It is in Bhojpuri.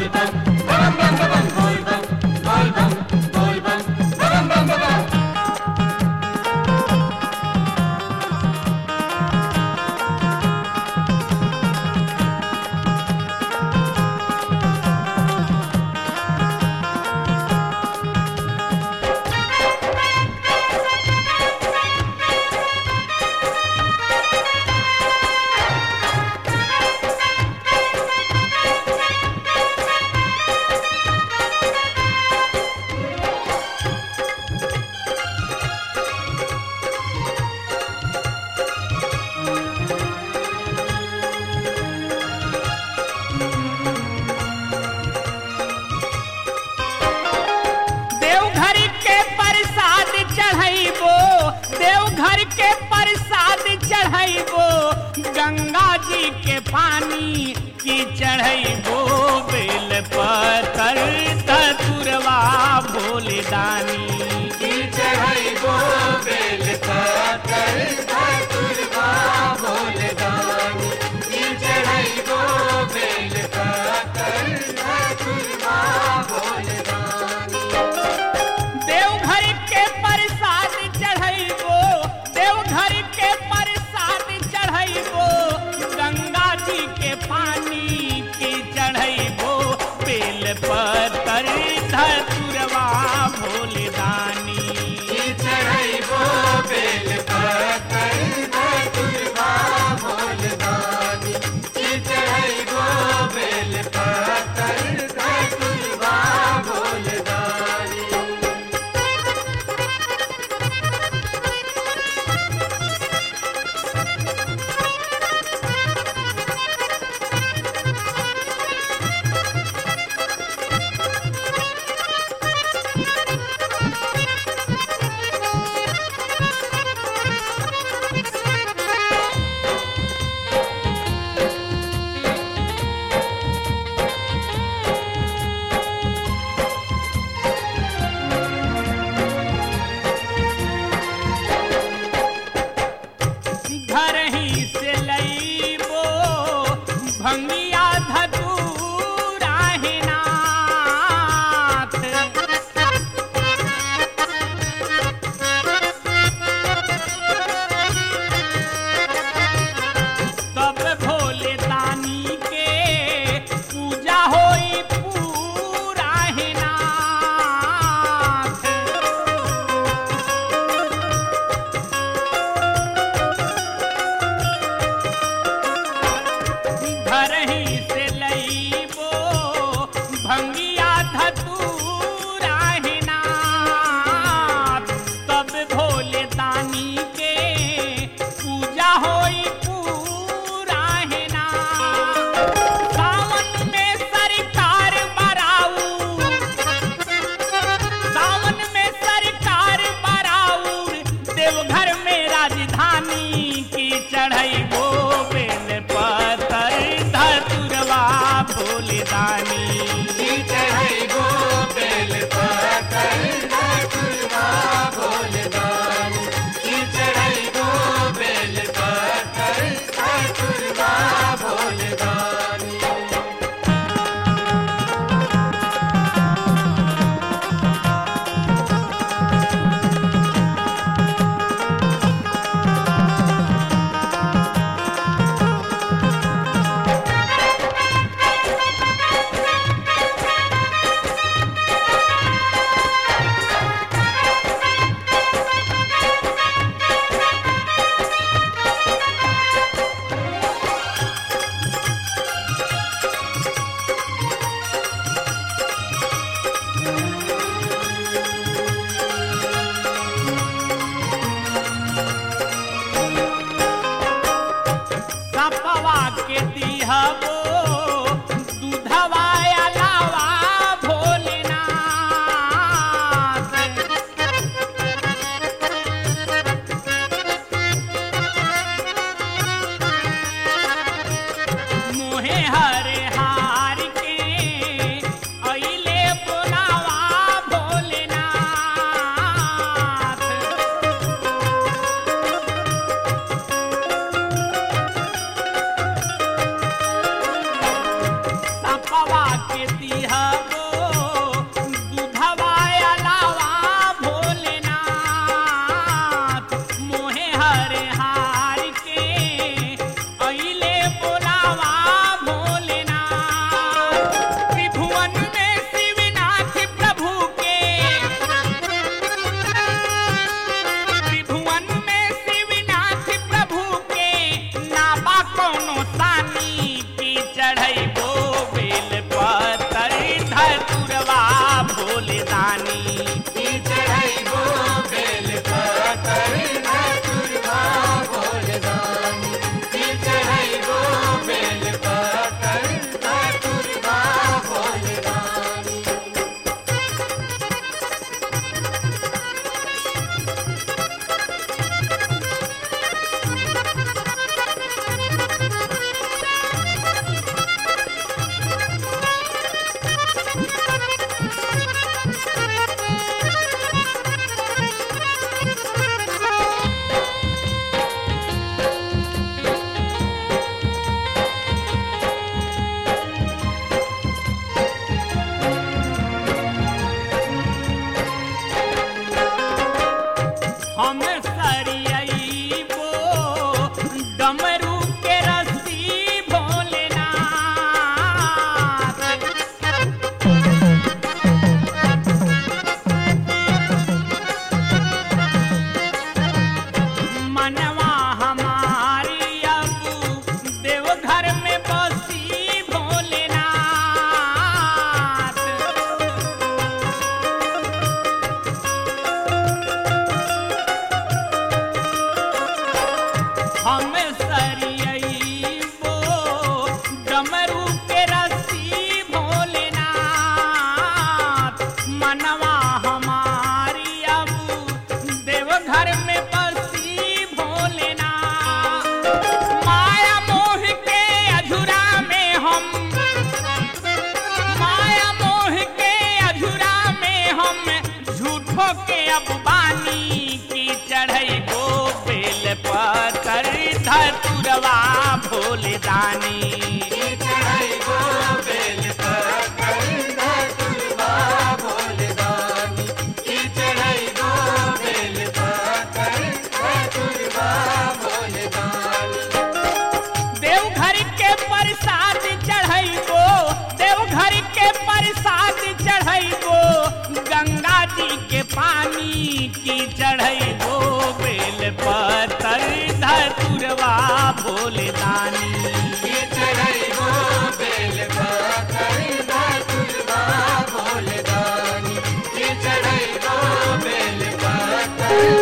देवघर के प्रसाद चढ़ैबो, गंगा जी के पानी की चढ़ैबो, बेल पतर धतुरवा भोले दानी की चढ़ैबो, बेल पतर धतुरवा भोले दानी की चढ़ैबो, बेल पतर धतुरवा भोले दानी। देवघर के प्रसाद चढ़ैबो, देवघर के प्रसाद चढ़ैबो, गंगा जी के पानी की चढ़ैबो, बेल पतर धतुरवा भोले दानी की चढ़ैबो, बेल पतर धतुरवा भोले दानी की चढ़ैबो, बेल पतर धतुरवा भोले दानी। घर ही से लईबो भंगिया धतूरा है नाथ, तब भोले दानी के पूजा होई पूरा है नाथ। घर ही से लईबो भंगिया धतूरा है नाथ, तब भोले दानी के पूजा होई पूरा है नाथ। सावन में सरकार बराऊर, सावन में सरकार बराऊर, देवघर में राजधानी की चढ़ैबो, बेल पतर धतुरवा भोले दानी की चढ़ैबो, बेल पतर धतुरवा भोले दानी की चढ़ैबो, बेल पतर धतुरवा भोले दानी। के दिहबो दूधवा अलावा भोलेनाथ मोहे हरे हार के अइले बोलावा भोलेनाथ त्रिभुवन में शिवनाथ प्रभु के त्रिभुवन में शिवनाथ प्रभु के नाबा कोनो सानी की चढ़ैबो बेल पतर धतुरवा भोलेदानी की चढ़ैबो बेल पतर धतुरवा भोलेदानी की चढ़ैबो बेल पतर धतुरवा भोलेदानी हम सरियइबो डमरू के रस्सी भोलेनाथ मनवा हमारी अब देवघर में बसी भोलेनाथ हम सरियइबो डमरू के रस्सी भोलेनाथ मनवा हमारी अब देवघर में बसी भोलेनाथ माया मोह के अधूरा में हम माया मोह के अधूरा में हम झूठो के अब बानी की चढ़ैबो बेल पतर धतुरवा भोलेदानी की चढ़ैबो बेल पतर धतुरवा भोलेदानी की चढ़ैबो बेल पतर धतुरवा भोलेदानी देवघर के प्रसाद चढ़ैबो देवघर के प्रसाद चढ़ैबो गंगा जी के पानी की चढ़ैबो बेल पतर धतुरवा भोलेदानी की चढ़ैबो बेल पतर धतुरवा भोलेदानी की चढ़ैबो बेल पतर